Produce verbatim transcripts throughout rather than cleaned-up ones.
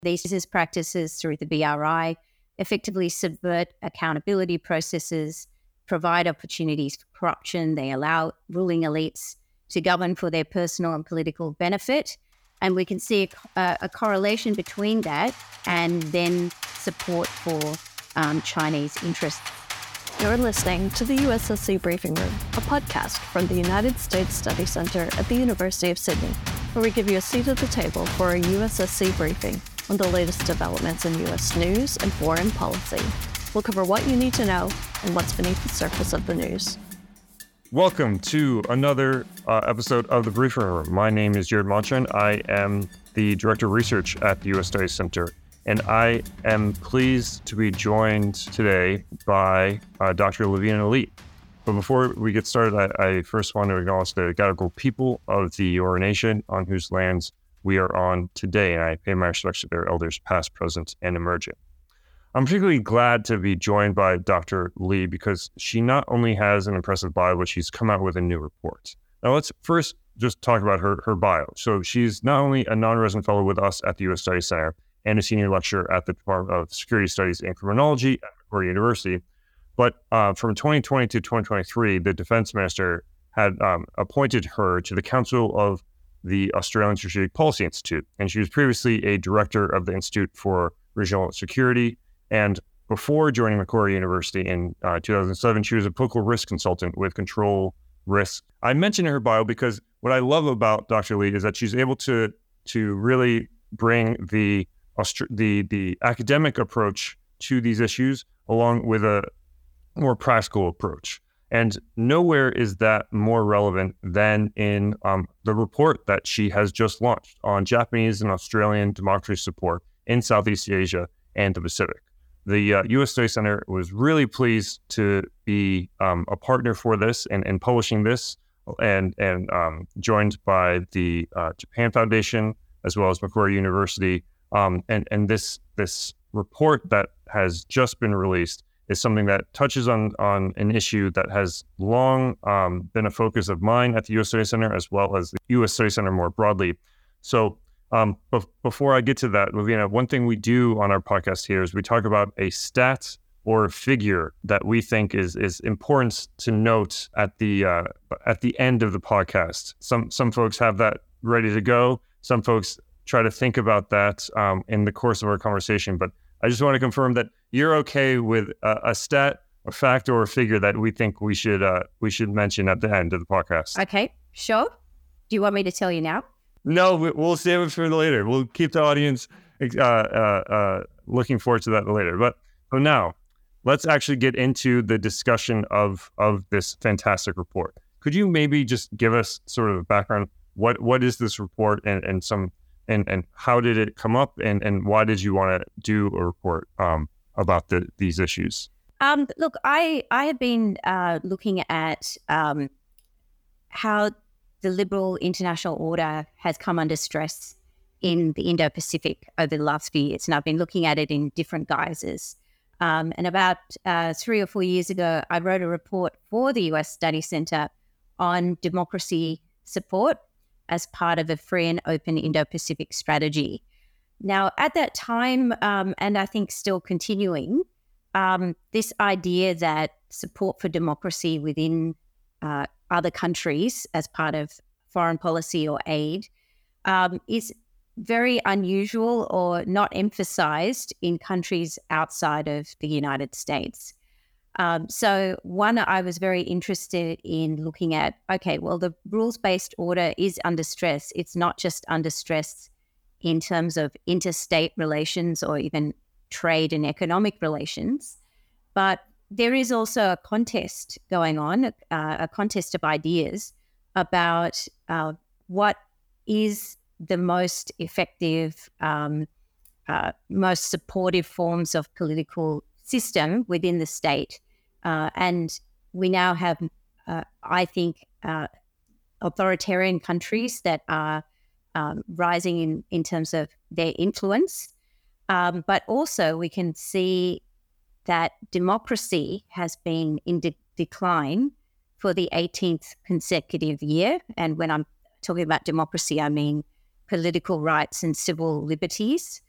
These business practices through the B R I effectively subvert accountability processes, provide opportunities for corruption. They allow ruling elites to govern for their personal and political benefit. And we can see a, a correlation between that and then support for um, Chinese interests. You're listening to the U S S C Briefing Room, a podcast from the United States Study Centre at the University of Sydney, where we give you a seat at the table for a U S S C briefing on the latest developments in U S news and foreign policy. We'll cover what you need to know and what's beneath the surface of the news. Welcome to another uh, episode of the Briefing Room. My name is Jared Montran. I am the Director of Research at the U S Study Center, and I am pleased to be joined today by uh, Doctor Lavina Lee. But before we get started, I, I first want to acknowledge the Gadigal people of the Eora Nation on whose lands we are on today, and I pay my respects to their elders past, present, and emerging. I'm particularly glad to be joined by Doctor Lee because she not only has an impressive bio, but she's come out with a new report. Now let's first just talk about her, her bio. So she's not only a non-resident fellow with us at the U S Study Center and a senior lecturer at the Department of Security Studies and Criminology at Macquarie University, but uh, from twenty twenty to twenty twenty-three, the defense minister had um, appointed her to the Council of the Australian Strategic Policy Institute, and she was previously a director of the Institute for Regional Security. And before joining Macquarie University in uh, two thousand seven, she was a political risk consultant with Control Risk. I mentioned her bio because what I love about Doctor Lee is that she's able to to really bring the the the academic approach to these issues along with a more practical approach. And nowhere is that more relevant than in um, the report that she has just launched on Japanese and Australian democracy support in Southeast Asia and the Pacific. The uh, U S Study Center was really pleased to be um, a partner for this and, and publishing this, and and um, joined by the uh, Japan Foundation as well as Macquarie University. Um, and and this this report that has just been released is something that touches on on an issue that has long um, been a focus of mine at the U S Study Center as well as the U S Study Center more broadly. So. Um, but before I get to that, Lavina, one thing we do on our podcast here is we talk about a stat or a figure that we think is is important to note at the uh, at the end of the podcast. Some some folks have that ready to go. Some folks try to think about that um, in the course of our conversation. But I just want to confirm that you're okay with a, a stat, a fact, or a figure that we think we should uh, we should mention at the end of the podcast. Okay, sure. Do you want me to tell you now? No, we'll save it for later. We'll keep the audience uh, uh, uh, looking forward to that later. But for now, let's actually get into the discussion of of this fantastic report. Could you maybe just give us sort of a background? What what is this report, and, and some and, and how did it come up, and, and why did you want to do a report um, about the, these issues? Um, look, I I have been uh, looking at um, how the liberal international order has come under stress in the Indo-Pacific over the last few years. And I've been looking at it in different guises. Um, and about uh, three or four years ago, I wrote a report for the U S Study Center on democracy support as part of a free and open Indo-Pacific strategy. Now, at that time, um, and I think still continuing, um, this idea that support for democracy within uh, other countries as part of foreign policy or aid um, is very unusual or not emphasized in countries outside of the United States. Um, so one, I was very interested in looking at, okay, well, the rules-based order is under stress. It's not just under stress in terms of interstate relations or even trade and economic relations, but there is also a contest going on, uh, a contest of ideas about uh, what is the most effective, um, uh, most supportive forms of political system within the state. Uh, and we now have, uh, I think, uh, authoritarian countries that are um, rising in, in terms of their influence. Um, but also we can see that democracy has been in de- decline for the eighteenth consecutive year. And when I'm talking about democracy, I mean political rights and civil liberties.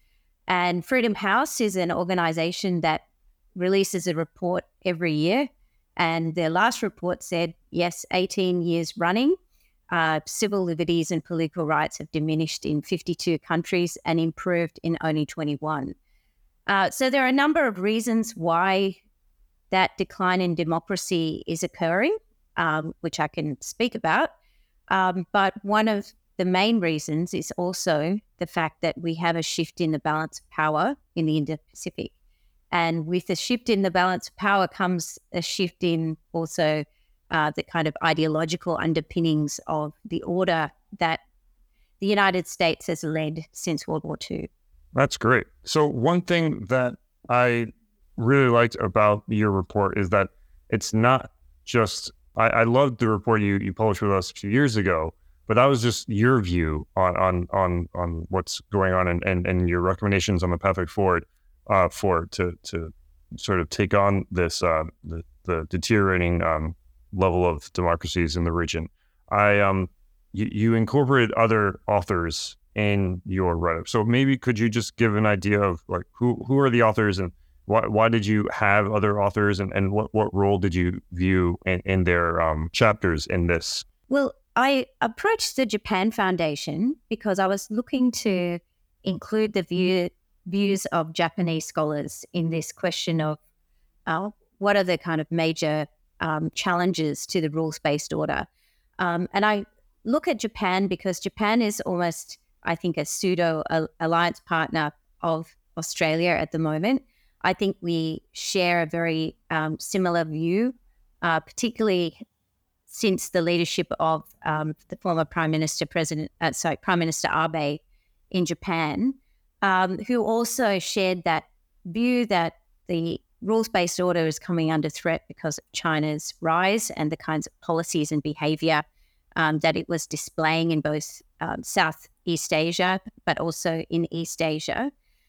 And Freedom House is an organization that releases a report every year. And their last report said, yes, eighteen years running, uh, civil liberties and political rights have diminished in fifty-two countries and improved in only twenty-one. Uh, so there are a number of reasons why that decline in democracy is occurring, um, which I can speak about. Um, but one of the main reasons is also the fact that we have a shift in the balance of power in the Indo-Pacific. And with the shift in the balance of power comes a shift in also uh, the kind of ideological underpinnings of the order that the United States has led since World War Two. That's great. So one thing that I really liked about your report is that it's not just, I, I loved the report you, you published with us a few years ago, but that was just your view on on on, on what's going on and, and, and your recommendations on the pathway forward. Uh, for to to sort of take on this uh, the, the deteriorating um, level of democracies in the region. I um you, you incorporated other authors in your write-up, so maybe could you just give an idea of like who who are the authors and why why did you have other authors and, and what, what role did you view in, in their um, chapters in this? Well, I approached the Japan Foundation because I was looking to include the view. views of Japanese scholars in this question of uh, what are the kind of major um, challenges to the rules-based order. Um, and I look at Japan because Japan is almost, I think, a pseudo-alliance partner of Australia at the moment. I think we share a very um, similar view, uh, particularly since the leadership of um, the former Prime Minister, President, uh, sorry, Prime Minister Abe in Japan, Um, who also shared that view that the rules-based order is coming under threat because of China's rise and the kinds of policies and behavior um, that it was displaying in both um, Southeast Asia, but also in East Asia.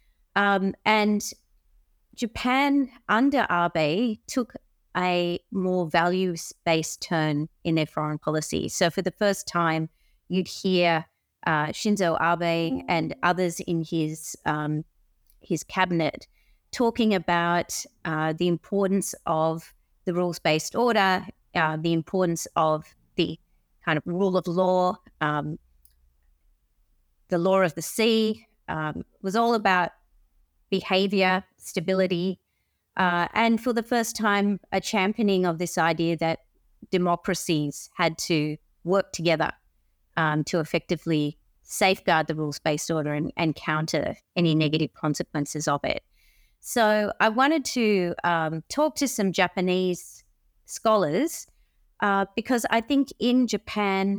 Um, and Japan, under Abe, took a more values-based turn in their foreign policy. So for the first time, you'd hear Uh, Shinzo Abe and others in his um, his cabinet talking about uh, the importance of the rules-based order, uh, the importance of the kind of rule of law, um, the law of the sea. Um, was all about behavior, stability, uh, and for the first time, a championing of this idea that democracies had to work together Um, to effectively safeguard the rules-based order and, and counter any negative consequences of it. So I wanted to um, talk to some Japanese scholars uh, because I think in Japan,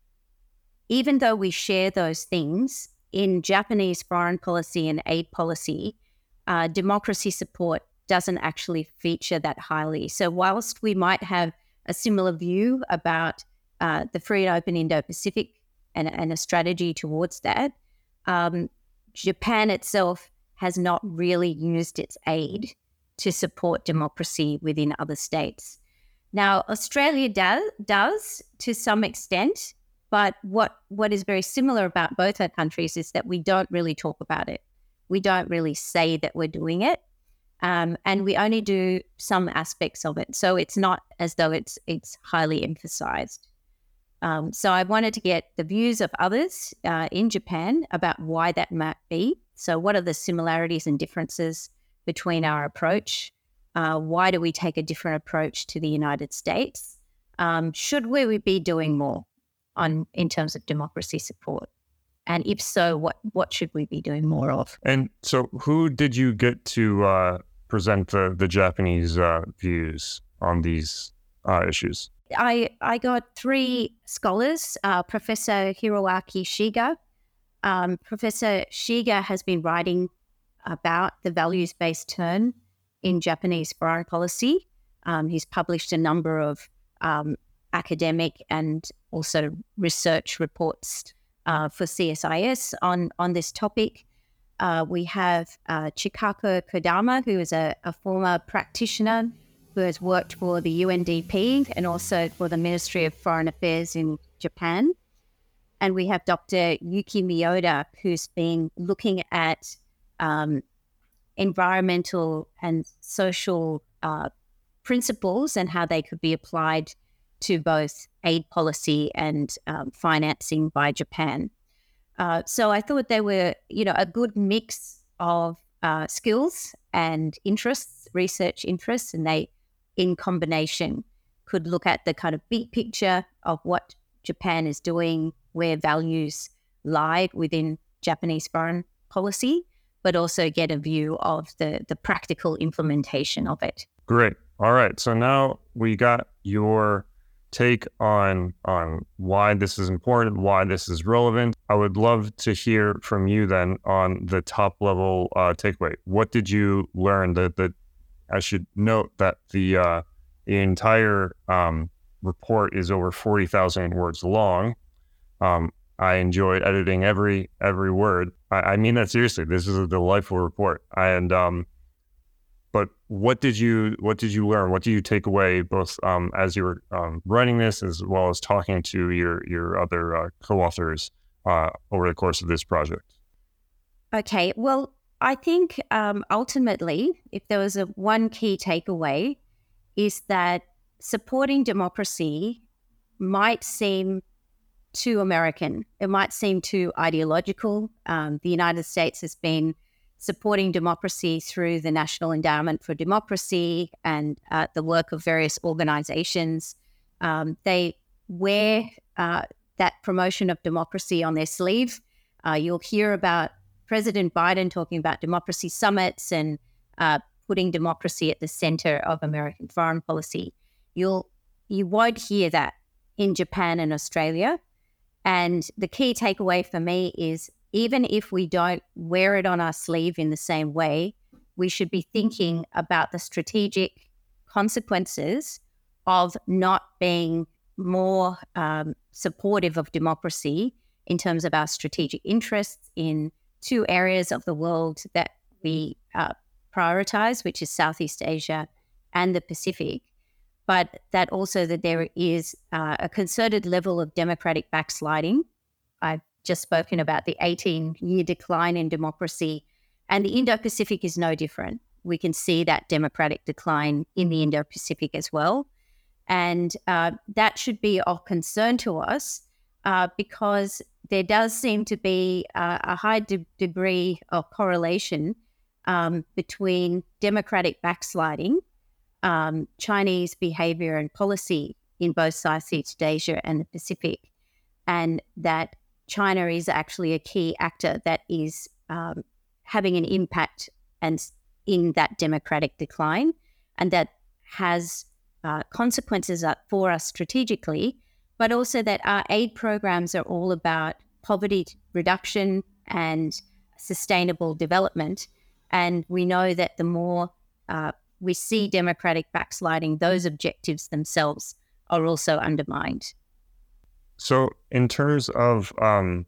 even though we share those things, in Japanese foreign policy and aid policy, uh, democracy support doesn't actually feature that highly. So whilst we might have a similar view about uh, the free and open Indo-Pacific and, and a strategy towards that, um, Japan itself has not really used its aid to support democracy within other states. Now, Australia does, does to some extent, but what, what is very similar about both our countries is that we don't really talk about it. We don't really say that we're doing it, um, and we only do some aspects of it. So it's not as though it's it's highly emphasized. Um, so I wanted to get the views of others uh, in Japan about why that might be. So what are the similarities and differences between our approach? Uh, why do we take a different approach to the United States? Um, should we be doing more on in terms of democracy support? And if so, what, what should we be doing more of? And so who did you get to uh, present the, the Japanese uh, views on these uh, issues? I, I got three scholars, uh, Professor Hiroaki Shiga. Um, Professor Shiga has been writing about the values-based turn in Japanese foreign policy. Um, he's published a number of um, academic and also research reports uh, for C S I S on, on this topic. Uh, we have uh, Chikako Kodama, who is a, a former practitioner who has worked for the U N D P and also for the Ministry of Foreign Affairs in Japan. And we have Doctor Yuki Miyoda, who's been looking at um, environmental and social uh, principles and how they could be applied to both aid policy and um, financing by Japan. Uh, so I thought they were, you know, a good mix of uh, skills and interests, research interests, and they, in combination, could look at the kind of big picture of what Japan is doing, where values lie within Japanese foreign policy, but also get a view of the, the practical implementation of it. Great. All right. So now we got your take on on why this is important, why this is relevant. I would love to hear from you then on the top level uh, takeaway. What did you learn? That that I should note that the uh, the entire um, report is over forty thousand words long. Um, I enjoyed editing every every word. I, I mean that seriously. This is a delightful report. And um, but what did you what did you learn? What did you take away, both um, as you were um, writing this, as well as talking to your your other uh, co-authors uh, over the course of this project? Okay. Well, I think um, ultimately, if there was a one key takeaway, is that supporting democracy might seem too American. It might seem too ideological. Um, the United States has been supporting democracy through the National Endowment for Democracy and uh, the work of various organizations. Um, they wear uh, that promotion of democracy on their sleeve. Uh, you'll hear about President Biden talking about democracy summits and uh, putting democracy at the center of American foreign policy. You'll you won't hear that in Japan and Australia. And the key takeaway for me is, even if we don't wear it on our sleeve in the same way, we should be thinking about the strategic consequences of not being more um, supportive of democracy in terms of our strategic interests in two areas of the world that we uh, prioritize, which is Southeast Asia and the Pacific. But that also that there is uh, a concerted level of democratic backsliding. I've just spoken about the eighteen-year decline in democracy, and the Indo-Pacific is no different. We can see that democratic decline in the Indo-Pacific as well. And uh, that should be of concern to us uh, because there does seem to be uh, a high de- degree of correlation um, between democratic backsliding, Um, Chinese behavior and policy in both Southeast Asia and the Pacific, and that China is actually a key actor that is um, having an impact and in that democratic decline, and that has uh, consequences for us strategically, but also that our aid programs are all about poverty reduction and sustainable development. And we know that the more uh, we see democratic backsliding, those objectives themselves are also undermined. So in terms of um,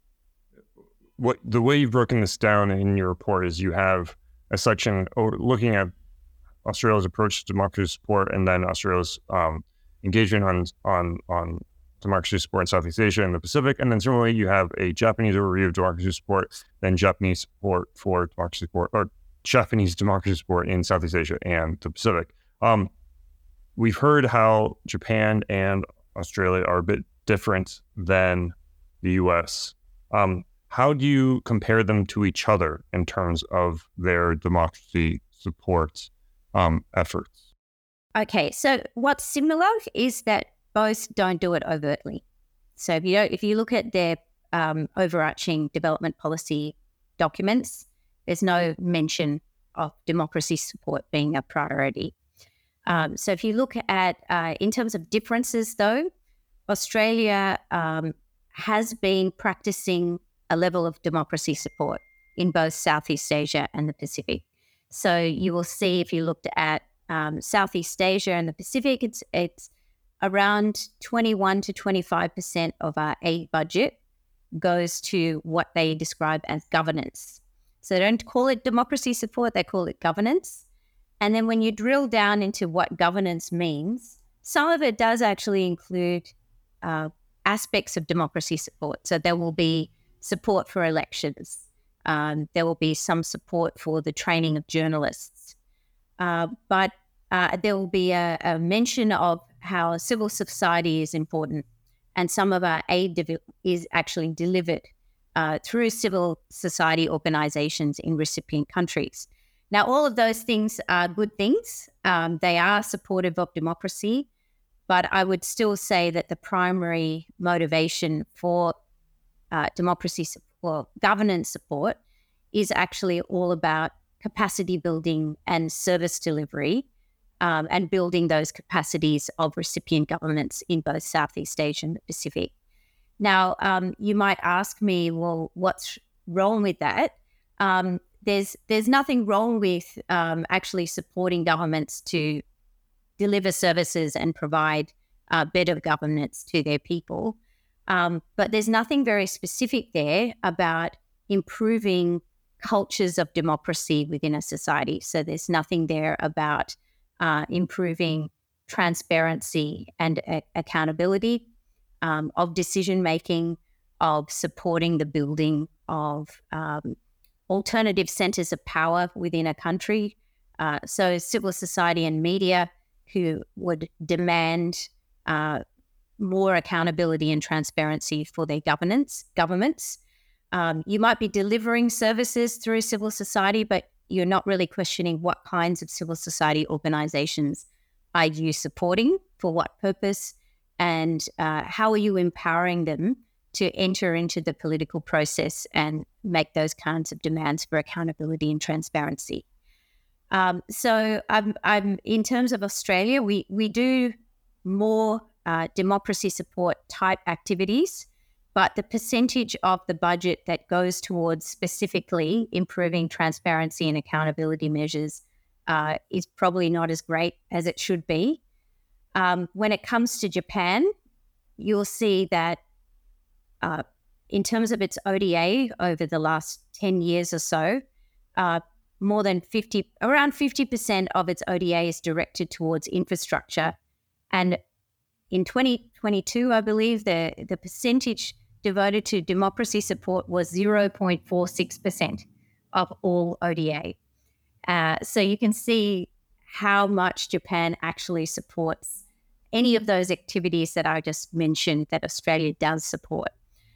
what the way you've broken this down in your report is you have a section looking at Australia's approach to democracy support, and then Australia's um, engagement on, on, on democracy support in Southeast Asia and the Pacific. And then similarly, you have a Japanese overview of democracy support, then Japanese support for democracy support, or Japanese democracy support in Southeast Asia and the Pacific. Um, we've heard how Japan and Australia are a bit different than the U S. Um, how do you compare them to each other in terms of their democracy support um, efforts? Okay, so what's similar is that both don't do it overtly. So if you don't, if you look at their um, overarching development policy documents, there's no mention of democracy support being a priority. Um, so if you look at, uh, in terms of differences though, Australia um, has been practicing a level of democracy support in both Southeast Asia and the Pacific. So you will see if you looked at um, Southeast Asia and the Pacific, it's it's around twenty-one to twenty-five percent of our aid budget goes to what they describe as governance. So they don't call it democracy support, they call it governance. And then when you drill down into what governance means, some of it does actually include uh, aspects of democracy support. So there will be support for elections. Um, there will be some support for the training of journalists. Uh, but uh, there will be a, a mention of how civil society is important, and some of our aid de- is actually delivered uh, through civil society organizations in recipient countries. Now, all of those things are good things. Um, they are supportive of democracy, but I would still say that the primary motivation for uh, democracy support, governance support, is actually all about capacity building and service delivery, um, and building those capacities of recipient governments in both Southeast Asia and the Pacific. Now, um, you might ask me, well, what's wrong with that? Um, there's there's nothing wrong with um, actually supporting governments to deliver services and provide uh, better governance to their people. Um, but there's nothing very specific there about improving cultures of democracy within a society. So there's nothing there about uh, improving transparency and a- accountability um, of decision-making, of supporting the building of um, alternative centres of power within a country. Uh, so civil society and media who would demand uh, more accountability and transparency for their governance, governments. Um, you might be delivering services through civil society, but you're not really questioning what kinds of civil society organizations are you supporting, for what purpose, and uh, how are you empowering them to enter into the political process and make those kinds of demands for accountability and transparency. Um, so I'm, I'm, in terms of Australia, we, we do more uh, democracy support type activities, but the percentage of the budget that goes towards specifically improving transparency and accountability measures uh, is probably not as great as it should be. Um, when it comes to Japan, you'll see that uh, in terms of its O D A over the last ten years or so, uh, more than fifty, around fifty percent of its O D A is directed towards infrastructure. And in twenty twenty-two, I believe the, the percentage devoted to democracy support was zero point four six percent of all O D A. Uh, so you can see how much Japan actually supports any of those activities that I just mentioned that Australia does support.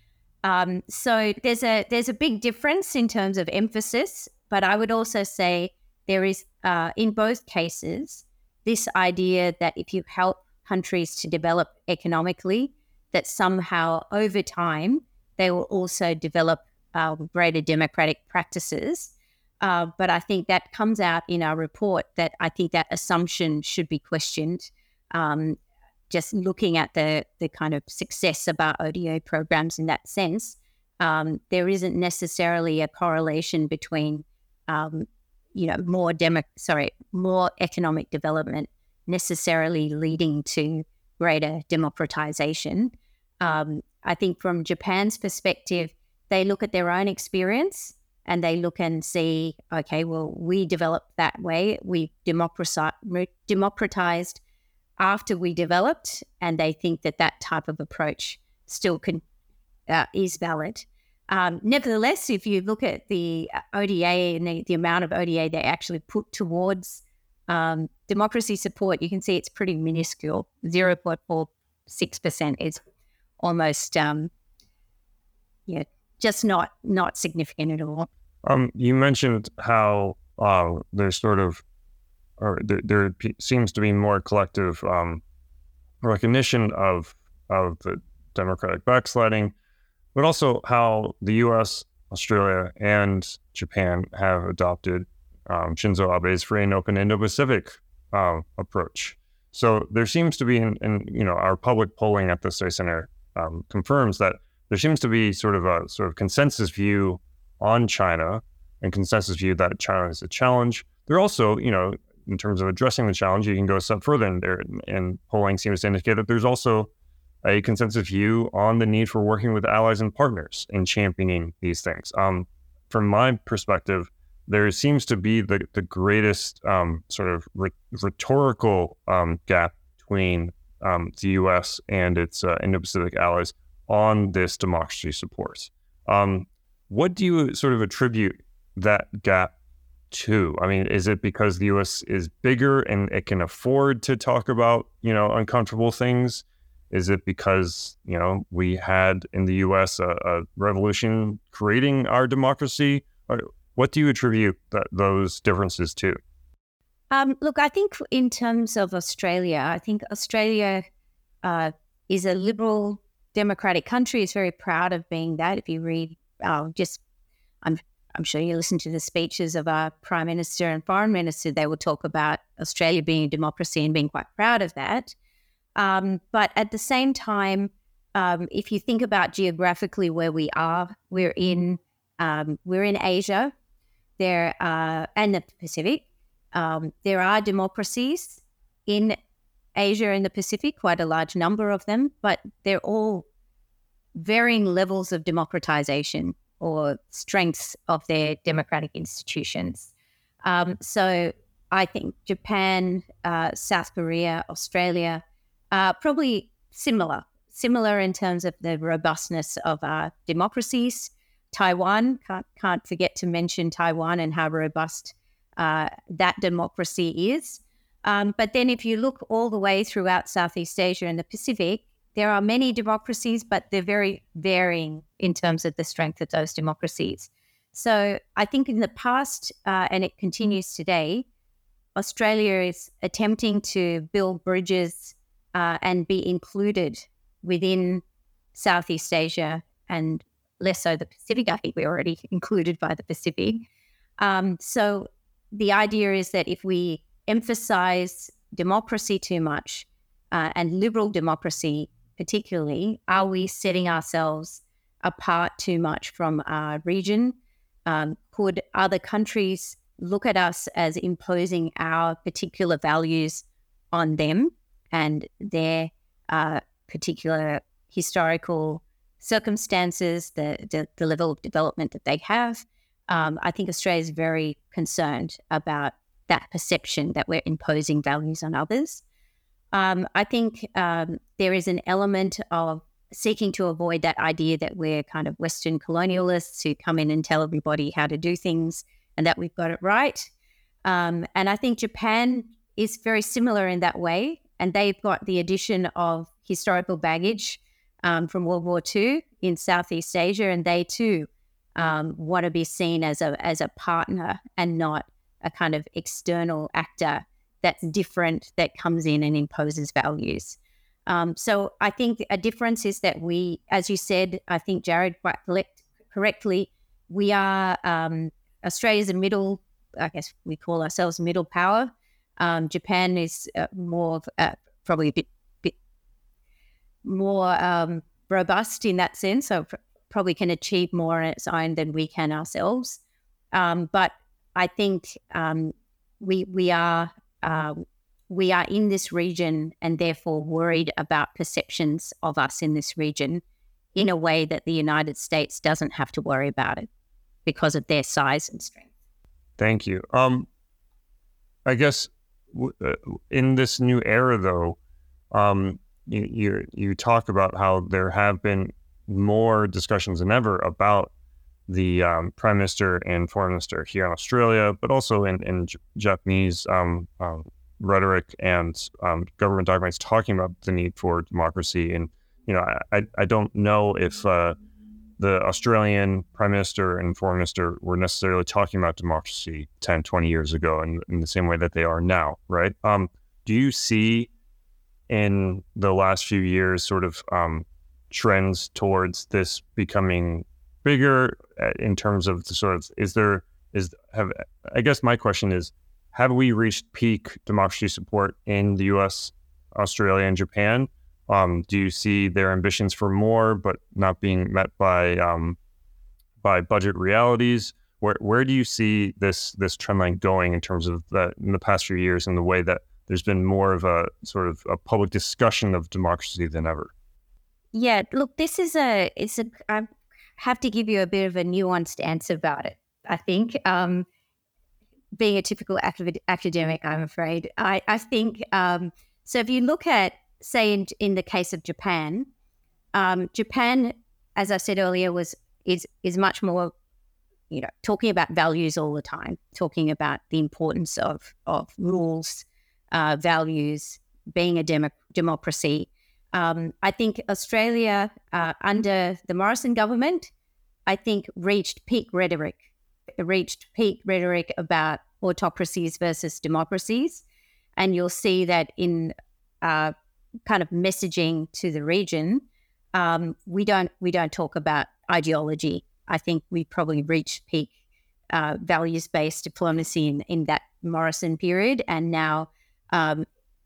Um, so there's a there's a big difference in terms of emphasis, but I would also say there is, uh, in both cases, this idea that if you help countries to develop economically, that somehow over time they will also develop uh, greater democratic practices. Uh, but I think that comes out in our report that I think that assumption should be questioned. Um, just looking at the the kind of success of our O D A programs in that sense, um, there isn't necessarily a correlation between, um, you know, more demo, sorry, more economic development necessarily leading to greater democratization. Um, I think from Japan's perspective, they look at their own experience and they look and see, okay, well, we developed that way. We democratized, democratized after we developed, and they think that that type of approach still can, uh, is valid. Um, nevertheless, if you look at the O D A and the, the amount of O D A they actually put towards um, democracy support, you can see it's pretty minuscule. zero point four six percent is almost, um, yeah, just not not significant at all. Um, you mentioned how uh, there's sort of, or there, there seems to be more collective um, recognition of of the democratic backsliding, but also how the U S, Australia, and Japan have adopted um, Shinzo Abe's free and open Indo-Pacific uh, approach. So there seems to be, in, in you know, our public polling at the Study Center um, confirms that there seems to be sort of a sort of consensus view on China and consensus view that China is a challenge. There also, you know, in terms of addressing the challenge, you can go a step further in there, and polling seems to indicate that there's also a consensus view on the need for working with allies and partners in championing these things. Um, from my perspective, there seems to be the, the greatest um, sort of re- rhetorical um, gap between um, the U S and its uh, Indo-Pacific allies on this democracy support. Um, what do you sort of attribute that gap to? I mean, is it because the U S is bigger and it can afford to talk about, you know, uncomfortable things? Is it because, you know, we had in the U S a, a revolution creating our democracy? Or what do you attribute that, those differences to? Um, look, I think in terms of Australia, I think Australia uh, is a liberal democratic country. It's very proud of being that. If you read, uh, just, I'm I'm sure you listen to the speeches of our Prime Minister and Foreign Minister, they will talk about Australia being a democracy and being quite proud of that. Um, but at the same time, um, if you think about geographically where we are, we're in um, we're in Asia, there uh, and the Pacific. Um, there are democracies in Asia and the Pacific, quite a large number of them, but they're all varying levels of democratization or strengths of their democratic institutions. Um, so I think Japan, uh, South Korea, Australia are probably similar, similar in terms of the robustness of our democracies. Taiwan, can't, can't forget to mention Taiwan and how robust uh, that democracy is. Um, but then if you look all the way throughout Southeast Asia and the Pacific, there are many democracies, but they're very varying in terms of the strength of those democracies. So I think in the past, uh, and it continues today, Australia is attempting to build bridges uh, and be included within Southeast Asia and less so the Pacific. I think we're already included by the Pacific. Um, so the idea is that if we emphasize democracy too much uh, and liberal democracy particularly, are we setting ourselves apart too much from our region? Um, could other countries look at us as imposing our particular values on them and their uh, particular historical circumstances, the, the, the level of development that they have? Um, I think Australia is very concerned about that perception that we're imposing values on others. Um, I think um, there is an element of seeking to avoid that idea that we're kind of Western colonialists who come in and tell everybody how to do things and that we've got it right. Um, and I think Japan is very similar in that way. And they've got the addition of historical baggage um, from World War Two in Southeast Asia. And they too um, want to be seen as a as a partner and not a kind of external actor that's different, that comes in and imposes values. Um, so I think a difference is that we, as you said, I think Jared quite collect, correctly, we are, um, Australia's a middle, I guess we call ourselves middle power. Um, Japan is uh, more, uh, probably a bit, bit more um, robust in that sense, so pr- probably can achieve more on its own than we can ourselves. Um, but I think um, we we are um, we are in this region and therefore worried about perceptions of us in this region in a way that the United States doesn't have to worry about it because of their size and strength. Thank you. Um, I guess w- uh, in this new era, though, um, you, you you talk about how there have been more discussions than ever about the um, Prime Minister and Foreign Minister here in Australia, but also in, in J- Japanese um, um, rhetoric and um, government documents talking about the need for democracy. And, you know, I, I don't know if uh, the Australian Prime Minister and Foreign Minister were necessarily talking about democracy ten, twenty years ago in, in the same way that they are now, right? Um, do you see in the last few years sort of um, trends towards this becoming bigger in terms of the sort of, is there, is, have, I guess my question is, have we reached peak democracy support in the U S, Australia, and Japan? Um, do you see their ambitions for more, but not being met by um, by budget realities? Where where do you see this this trend line going in terms of that in the past few years, and the way that there's been more of a sort of a public discussion of democracy than ever? Yeah, look, this is a, it's a, I have to give you a bit of a nuanced answer about it, I think. Um, being a typical acad- academic, I'm afraid. I, I think, um, so if you look at, say, in, in the case of Japan, um, Japan, as I said earlier, was is is much more you know, talking about values all the time, talking about the importance of of rules, uh, values, being a demo- democracy. Um, I think Australia, uh, under the Morrison government, I think reached peak rhetoric, reached peak rhetoric about autocracies versus democracies. And you'll see that in uh, kind of messaging to the region, um, we don't we don't talk about ideology. I think we probably reached peak uh, values-based diplomacy in, in that Morrison period. And now um,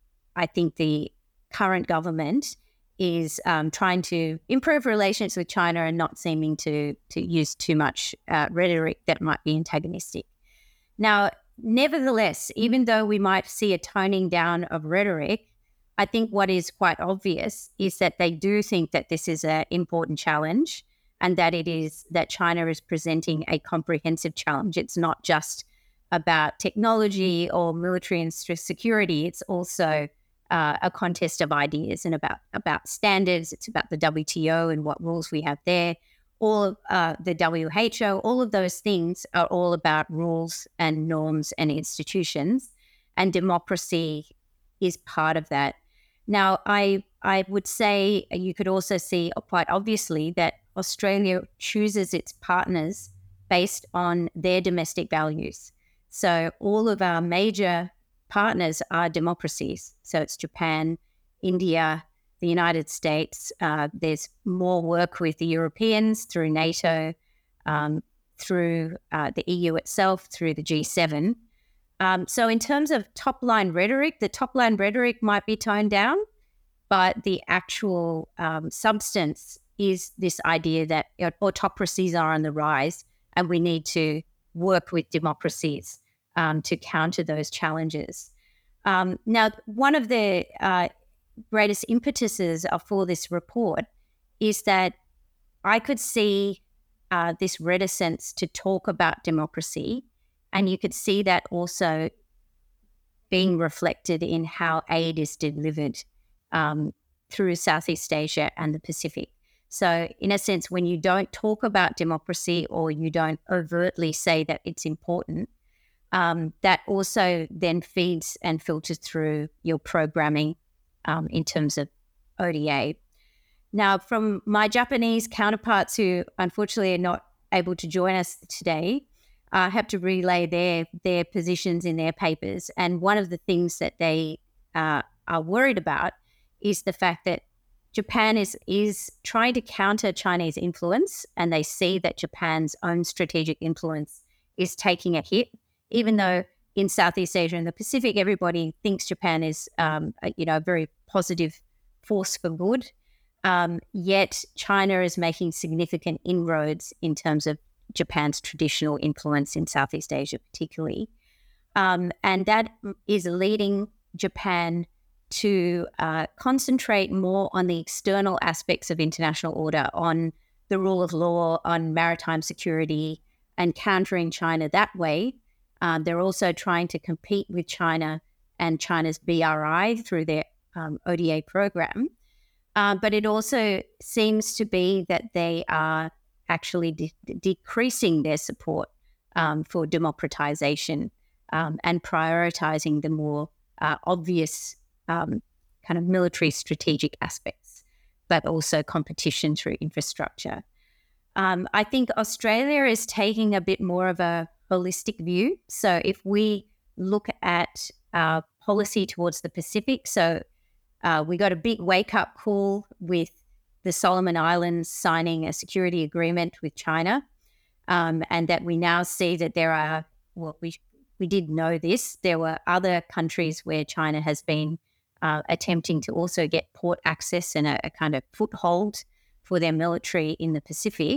I think the current government is um, trying to improve relations with China and not seeming to to use too much uh, rhetoric that might be antagonistic. Now, nevertheless, even though we might see a toning down of rhetoric, I think what is quite obvious is that they do think that this is an important challenge and that it is that China is presenting a comprehensive challenge. It's not just about technology or military and security. It's also uh, a contest of ideas and about, about standards. It's about the W T O and what rules we have there. All of uh, the W H O, all of those things are all about rules and norms and institutions, and democracy is part of that. Now, I I would say you could also see quite obviously that Australia chooses its partners based on their domestic values. So all of our major partners are democracies. So it's Japan, India, the United States. Uh, there's more work with the Europeans through NATO, um, through uh, the E U itself, through the G seven. Um, so in terms of top-line rhetoric, the top-line rhetoric might be toned down, but the actual um, substance is this idea that autocracies are on the rise and we need to work with democracies um, to counter those challenges. Um, now, one of the uh, greatest impetuses for this report is that I could see uh, this reticence to talk about democracy, and you could see that also being reflected in how aid is delivered um, through Southeast Asia and the Pacific. So in a sense, when you don't talk about democracy or you don't overtly say that it's important, um, that also then feeds and filters through your programming um, in terms of O D A. Now, from my Japanese counterparts who unfortunately are not able to join us today, I have to relay their their positions in their papers. And one of the things that they uh, are worried about is the fact that Japan is is trying to counter Chinese influence, and they see that Japan's own strategic influence is taking a hit, even though in Southeast Asia and the Pacific, everybody thinks Japan is, um, a, you know, a very positive force for good. Um, yet China is making significant inroads in terms of Japan's traditional influence in Southeast Asia, particularly. Um, and that is leading Japan to uh, concentrate more on the external aspects of international order, on the rule of law, on maritime security, and countering China that way. Um, they're also trying to compete with China and China's B R I through their um, O D A program. Uh, but it also seems to be that they are actually de- decreasing their support um, for democratization um, and prioritizing the more uh, obvious um, kind of military strategic aspects, but also competition through infrastructure. Um, I think Australia is taking a bit more of a holistic view. So if we look at our policy towards the Pacific, so uh, we got a big wake-up call with the Solomon Islands signing a security agreement with China, um, and that we now see that there are, well, we we did know this, there were other countries where China has been uh, attempting to also get port access and a, a kind of foothold for their military in the Pacific.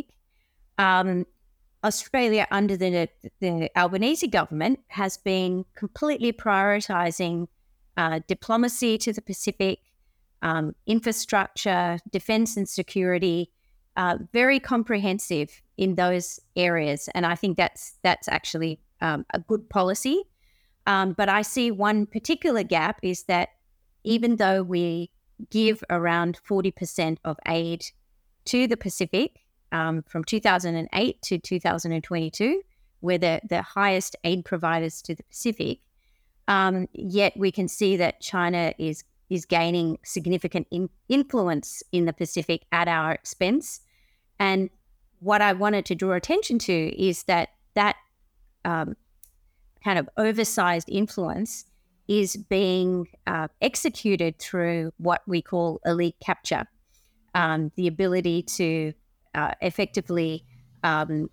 Um, Australia, under the, the Albanese government, has been completely prioritising uh, diplomacy to the Pacific, um, infrastructure, defence and security, uh, very comprehensive in those areas. And I think that's that's actually um, a good policy. Um, but I see one particular gap is that even though we give around forty percent of aid to the Pacific, um, from two thousand eight to two thousand twenty-two. We're the, the highest aid providers to the Pacific. Um, yet we can see that China is is gaining significant in, influence in the Pacific at our expense. And what I wanted to draw attention to is that that um, kind of oversized influence is being uh, executed through what we call elite capture, um, the ability to uh, effectively um,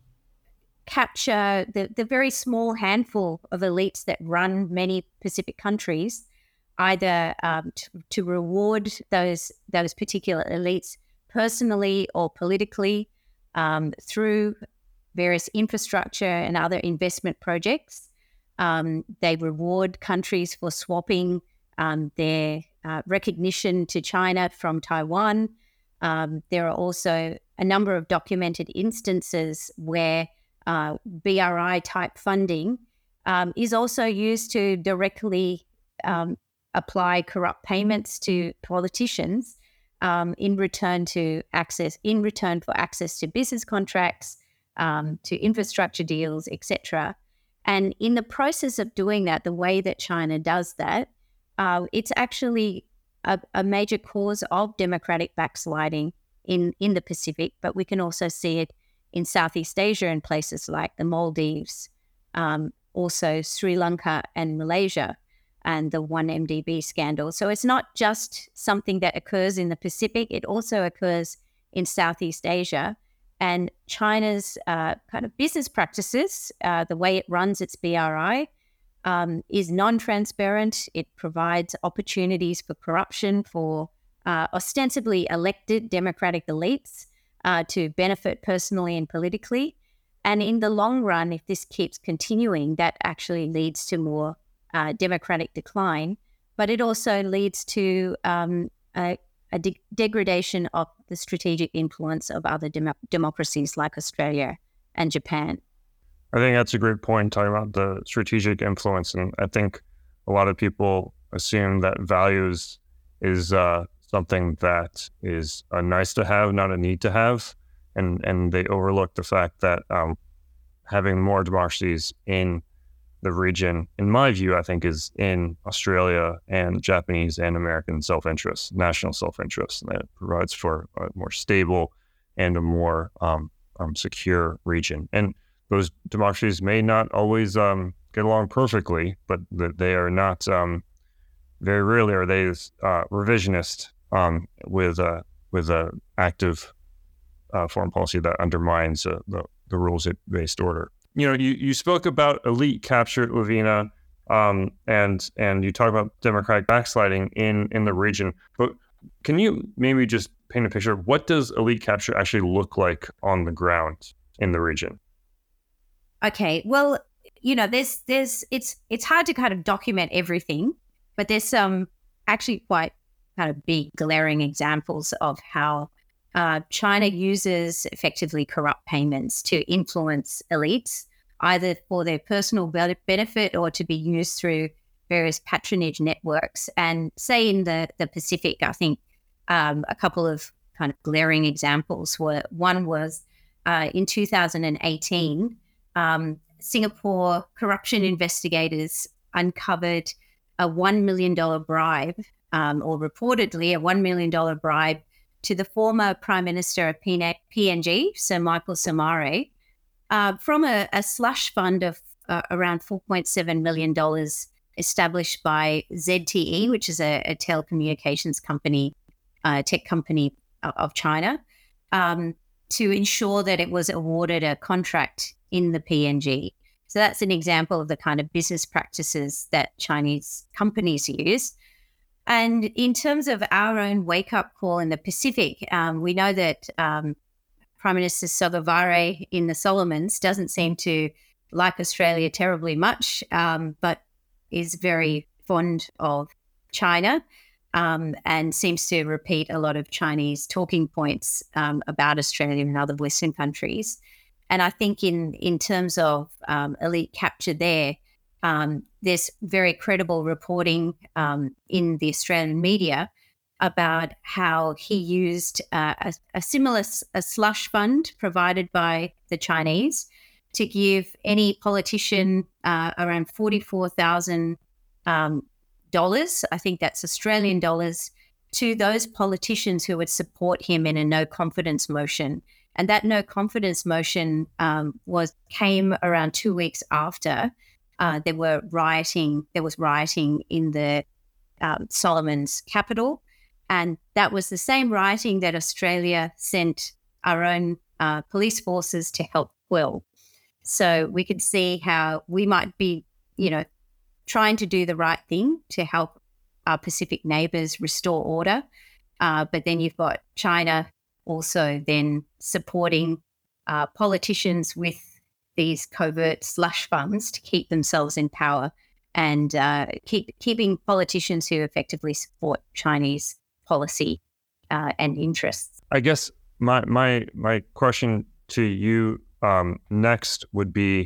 capture the, the very small handful of elites that run many Pacific countries, either um, to, to reward those those particular elites personally or politically um, through various infrastructure and other investment projects. Um, they reward countries for swapping um, their uh, recognition to China from Taiwan. Um, there are also a number of documented instances where uh, B R I-type funding um, is also used to directly um, apply corrupt payments to politicians um, in return to access, in return for access to business contracts, um, to infrastructure deals, et cetera. And in the process of doing that, the way that China does that, uh, it's actually a, a major cause of democratic backsliding in, in the Pacific, but we can also see it in Southeast Asia in places like the Maldives, um, also Sri Lanka and Malaysia, and the one M D B scandal. So it's not just something that occurs in the Pacific, it also occurs in Southeast Asia. And China's uh, kind of business practices, uh, the way it runs its B R I, um, is non-transparent. It provides opportunities for corruption for uh, ostensibly elected democratic elites uh, to benefit personally and politically. And in the long run, if this keeps continuing, that actually leads to more uh, democratic decline. But it also leads to um, a a de- degradation of the strategic influence of other dem- democracies like Australia and Japan. I think that's a great point, talking about the strategic influence. And I think a lot of people assume that values is uh, something that is a nice to have, not a need to have. And, and they overlook the fact that um, having more democracies in the region, in my view, I think is in Australia and Japanese and American self-interest, national self-interest, and that provides for a more stable and a more um, um, secure region. And those democracies may not always um, get along perfectly, but they are not, um, very rarely are they uh, revisionist um, with uh, with a active uh, foreign policy that undermines uh, the, the rules-based order. You know, you, you spoke about elite capture, Lavina, um, and and you talk about democratic backsliding in, in the region. But can you maybe just paint a picture of what does elite capture actually look like on the ground in the region? Okay, well, you know, there's there's it's it's hard to kind of document everything, but there's some actually quite kind of big glaring examples of how Uh, China uses effectively corrupt payments to influence elites, either for their personal benefit or to be used through various patronage networks. And say in the, the Pacific, I think um, a couple of kind of glaring examples were, one was uh, in two thousand eighteen, um, Singapore corruption investigators uncovered a one million dollars bribe, um, or reportedly a one million dollars bribe to the former Prime Minister of P N G, Sir Michael Somare, uh, from a, a slush fund of uh, around four point seven million dollars established by Z T E, which is a, a telecommunications company, uh, tech company of, of China, um, to ensure that it was awarded a contract in the P N G. So that's an example of the kind of business practices that Chinese companies use. And in terms of our own wake-up call in the Pacific, um, we know that um, Prime Minister Sogavare in the Solomons doesn't seem to like Australia terribly much, um, but is very fond of China um, and seems to repeat a lot of Chinese talking points um, about Australia and other Western countries. And I think in, in terms of um, elite capture there, Um, there's very credible reporting um, in the Australian media about how he used uh, a, a similar a slush fund provided by the Chinese to give any politician uh, around forty-four thousand um, dollars, I think that's Australian dollars, to those politicians who would support him in a no confidence motion. And that no confidence motion um, was came around two weeks after uh, there were rioting. There was rioting in the um, Solomon's capital, and that was the same rioting that Australia sent our own uh, police forces to help quell. So we could see how we might be, you know, trying to do the right thing to help our Pacific neighbours restore order. Uh, but then you've got China also then supporting uh, politicians with these covert slush funds to keep themselves in power and uh, keep keeping politicians who effectively support Chinese policy uh, and interests. I guess my my my question to you um, next would be,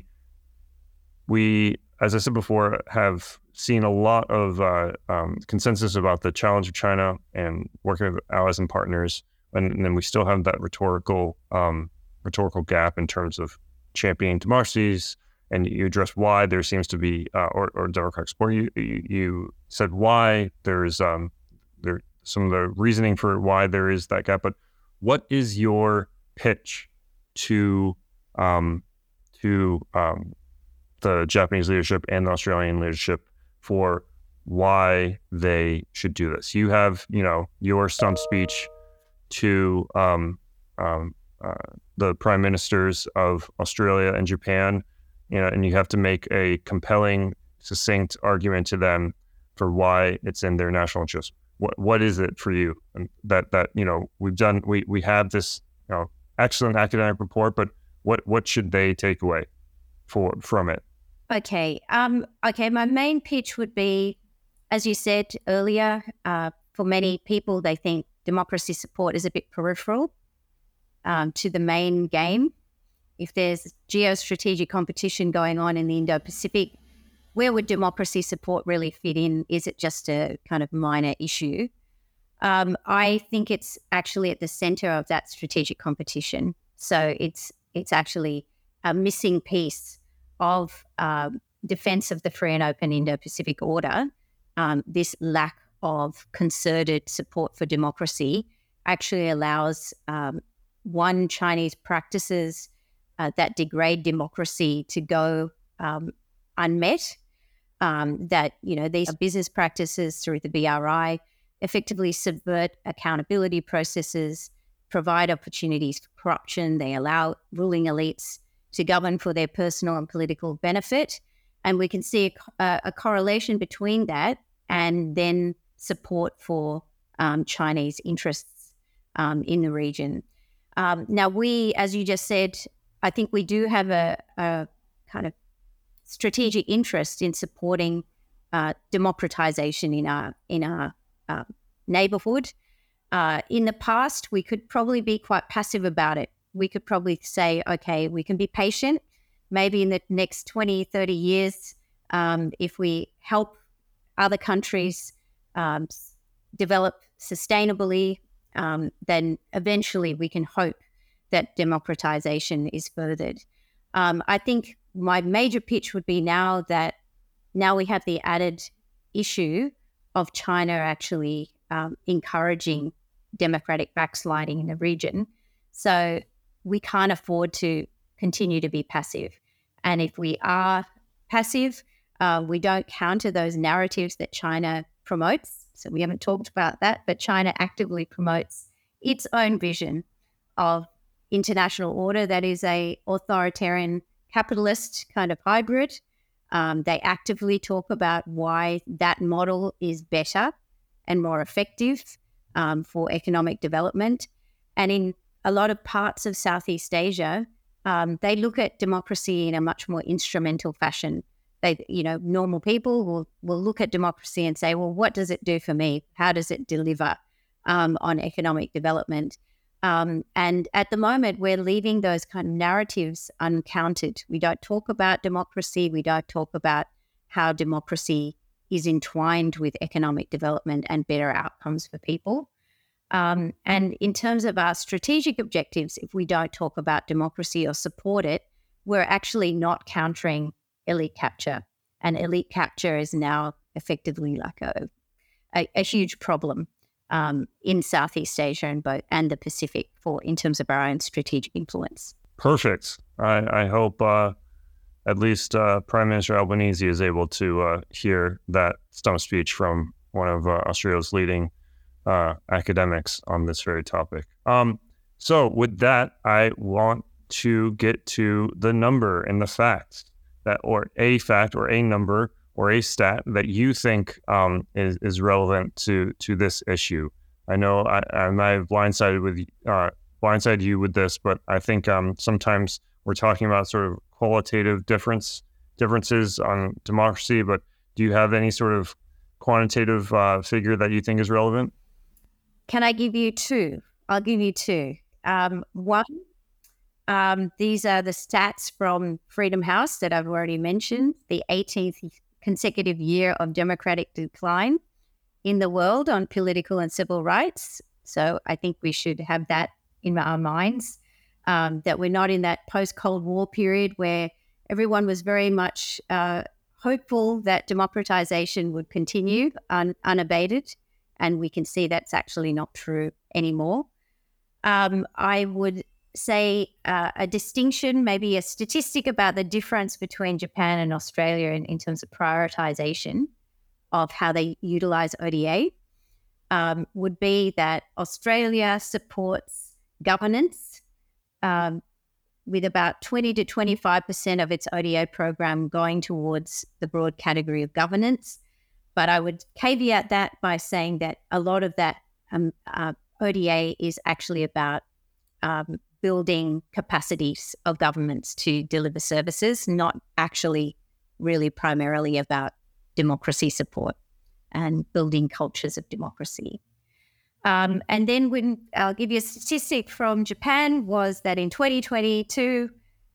we, as I said before, have seen a lot of uh, um, consensus about the challenge of China and working with allies and partners, and, and then we still have that rhetorical um, rhetorical gap in terms of championing democracies. And you addressed why there seems to be, uh, or, or democratic support. You, you you said why there's um, there some of the reasoning for why there is that gap. But what is your pitch to um, to um, the Japanese leadership and the Australian leadership for why they should do this? You have, you know, your stump speech to um, um, uh, the prime ministers of Australia and Japan, you know, and you have to make a compelling, succinct argument to them for why it's in their national interest. What what is it for you? And that that you know we've done we we have this you know excellent academic report, but what what should they take away for from it? Okay. Um, okay. My main pitch would be, as you said earlier, uh, for many people, they think democracy support is a bit peripheral um, to the main game. If there's geostrategic competition going on in the Indo-Pacific, where would democracy support really fit in? Is it just a kind of minor issue? Um, I think it's actually at the center of that strategic competition. So it's it's actually a missing piece of um, defense of the free and open Indo-Pacific order. Um, this lack of concerted support for democracy actually allows um, one Chinese practices uh, that degrade democracy to go um, unmet. Um, that you know these business practices through the B R I effectively subvert accountability processes, provide opportunities for corruption. They allow ruling elites to govern for their personal and political benefit. And we can see a, a correlation between that and then support for um, Chinese interests um, in the region. Um, now, we, as you just said, I think we do have a, a kind of strategic interest in supporting uh, democratization in our in our uh, neighborhood. Uh, in the past, we could probably be quite passive about it. We could probably say, okay, we can be patient. Maybe in the next twenty, thirty years, um, if we help other countries um, develop sustainably, um, then eventually we can hope that democratization is furthered. Um, I think my major pitch would be now that now we have the added issue of China actually um, encouraging democratic backsliding in the region. So we can't afford to continue to be passive. And if we are passive, uh, we don't counter those narratives that China promotes. So we haven't talked about that, but China actively promotes its own vision of international order that is a authoritarian capitalist kind of hybrid. Um, they actively talk about why that model is better and more effective um, for economic development. And in a lot of parts of Southeast Asia, um, they look at democracy in a much more instrumental fashion. They, you know, normal people will, will look at democracy and say, well, what does it do for me? How does it deliver um, on economic development? Um, and at the moment, we're leaving those kind of narratives uncounted. We don't talk about democracy. We don't talk about how democracy is entwined with economic development and better outcomes for people. Um, and in terms of our strategic objectives, if we don't talk about democracy or support it, we're actually not countering elite capture. And elite capture is now effectively like a, a, a huge problem um, in Southeast Asia and both and the Pacific for in terms of our own strategic influence. Perfect. I, I hope uh, at least uh, Prime Minister Albanese is able to uh, hear that stump speech from one of uh, Australia's leading uh, academics on this very topic. Um, so with that, I want to get to the number and the facts that, or a fact or a number or a stat that you think um, is, is relevant to, to this issue. I know I, I might have blindsided with uh, blindsided you with this, but I think um, sometimes we're talking about sort of qualitative difference differences on democracy, but do you have any sort of quantitative uh, figure that you think is relevant? Can I give you two? I'll give you two. Um, one, um, these are the stats from Freedom House that I've already mentioned, the eighteenth consecutive year of democratic decline in the world on political and civil rights. So I think we should have that in our minds, um, that we're not in that post-Cold War period where everyone was very much uh, hopeful that democratization would continue un- unabated. And we can see that's actually not true anymore. Um, I would say uh, a distinction, maybe a statistic about the difference between Japan and Australia in, in terms of prioritization of how they utilize O D A um, would be that Australia supports governance um, with about twenty to twenty-five percent of its O D A program going towards the broad category of governance. But I would caveat that by saying that a lot of that um, uh, O D A is actually about um, building capacities of governments to deliver services, not actually really primarily about democracy support and building cultures of democracy. Um, and then when I'll give you a statistic from Japan was that in twenty twenty-two,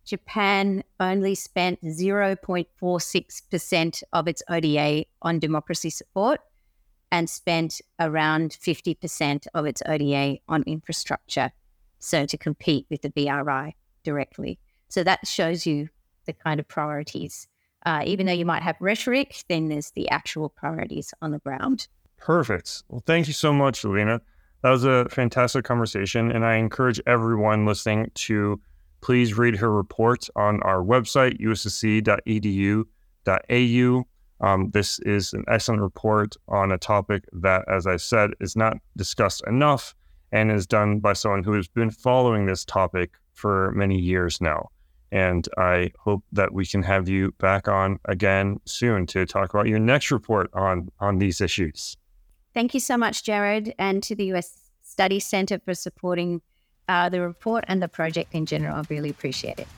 Japan only spent zero point four six percent of its O D A on democracy support and spent around fifty percent of its O D A on infrastructure, so to compete with the B R I directly. So that shows you the kind of priorities. Uh, even though you might have rhetoric, then there's the actual priorities on the ground. Perfect. Well, thank you so much, Alina. That was a fantastic conversation, and I encourage everyone listening to please read her report on our website, u s s c dot e d u dot a u. Um, this is an excellent report on a topic that, as I said, is not discussed enough and is done by someone who has been following this topic for many years now. And I hope that we can have you back on again soon to talk about your next report on, on these issues. Thank you so much, Jared, and to the U S Study Center for supporting uh, the report and the project in general. I really appreciate it.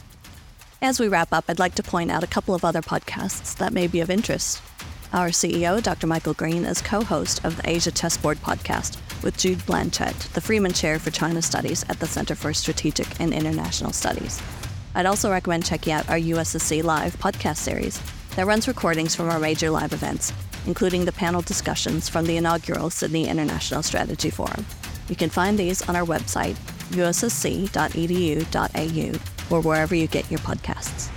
As we wrap up, I'd like to point out a couple of other podcasts that may be of interest. Our C E O, Doctor Michael Green, is co-host of the Asia Chessboard podcast with Jude Blanchett, the Freeman Chair for China Studies at the Center for Strategic and International Studies. I'd also recommend checking out our U S S C Live podcast series that runs recordings from our major live events, including the panel discussions from the inaugural Sydney International Strategy Forum. You can find these on our website, u s s c dot e d u dot a u, or wherever you get your podcasts.